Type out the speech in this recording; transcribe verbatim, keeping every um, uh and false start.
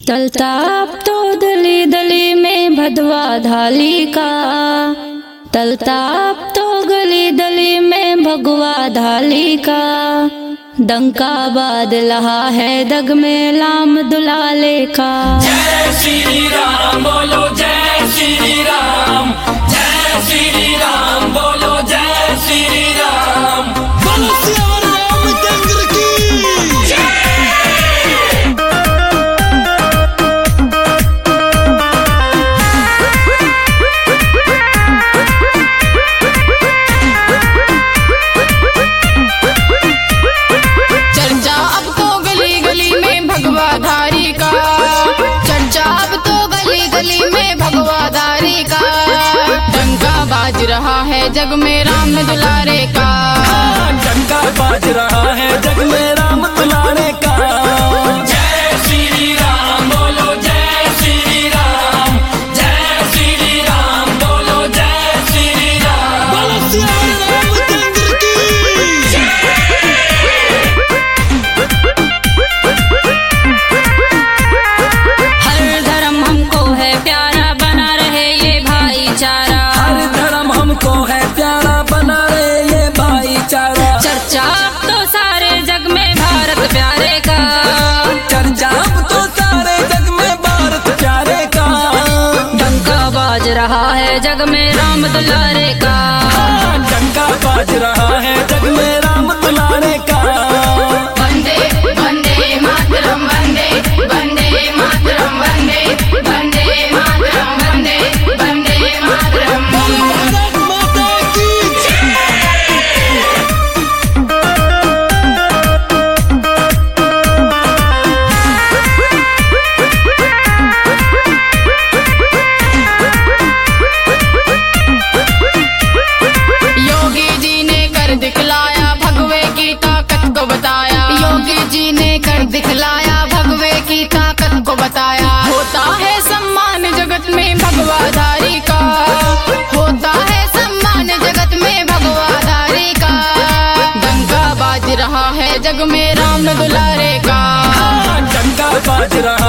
चलता अब तो दली दली में भदवा धाली का, चलता अब तो गली दली में भगवा धाली का। डंका बाद लहा है दग में लाम दुलाले का। जय श्री राम बोलो, जय श्री राम, जय श्री राम बोलो, जय श्री राम। बोलो सियावर रामचंद्र की चर्चा अब तो गली गली में भगवाधारी का, चर्चा अब तो गली गली में भगवाधारी का। डंका बाज रहा है जग में राम दुलारे का, डंका बाज रहा है जग में राम दुलारे का। जय श्री राम बोलो, जय श्री राम, जय श्री राम बोलो, जय श्री राम। बोलो सियावर रामचंद्र की हर धर्म हमको है प्यारा, बना रहे ये भाईचारा। हर धर्म हमको है प्यारा, बना रहे ये भाईचारा। चर्चा अब तो सारे जग में भारत प्यारे का, चर्चा अब तो सारे जग में भारत प्यारे का। डंका बाज रहा है जग में राम दुलारे का। डंका बाज रहा है जग में राम दुलारे का। वंदे वंदे मातरम, वंदे वंदे मातरम, वंदे वंदे मातरम, वंदे वंदे मातरम। भारत माता की योगी जी ने कर दिखलाया, भगवे की ताकत को बताया। योगी जी ने कर दिखलाया, भगवे की ताकत को बताया। होता है सम्मान जगत में भगवाधारी का, होता है सम्मान जगत में भगवाधारी का। डंका बाज रहा है जग में राम दुलारे का, डंका बाज रहा